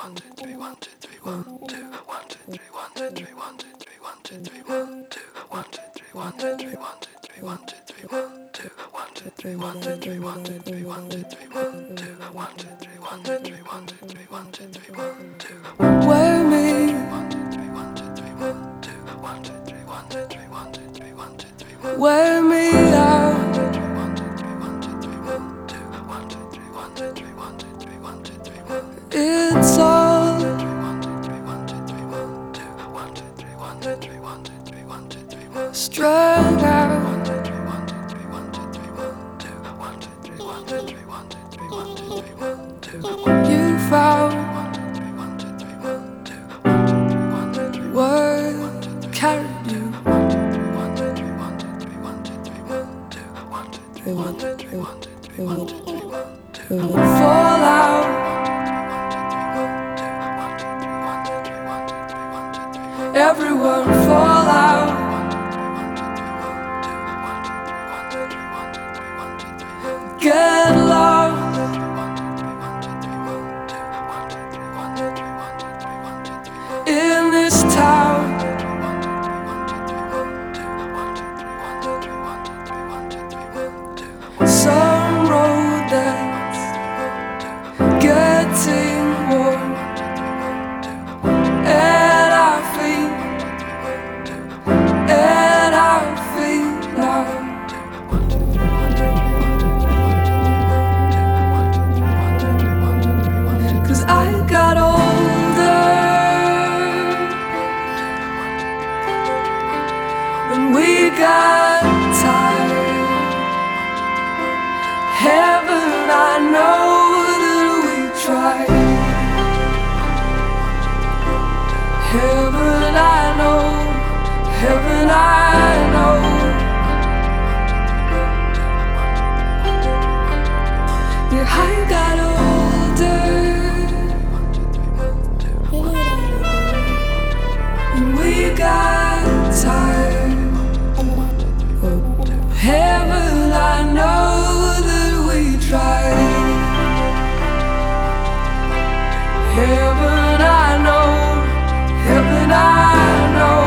Wear me, wear me out. It's all strung out. You found what carried you. Fall out. Everyone fall out. Get lost in this town. Some road that's getting warm, and I feel now. 'Cause I got older and we got tired. Heaven, I know that we tried. Heaven, I know. Heaven, I know. Yeah, I got older and we got tired. Heaven, I know that we tried. Heaven, I know. Heaven, I know.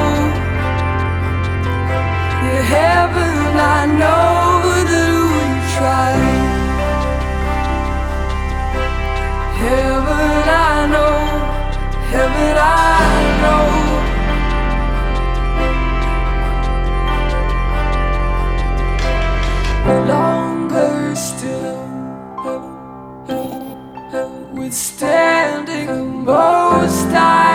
Yeah, heaven, I know that we tried. Heaven, I know. Heaven, I know. Longer still, withstanding most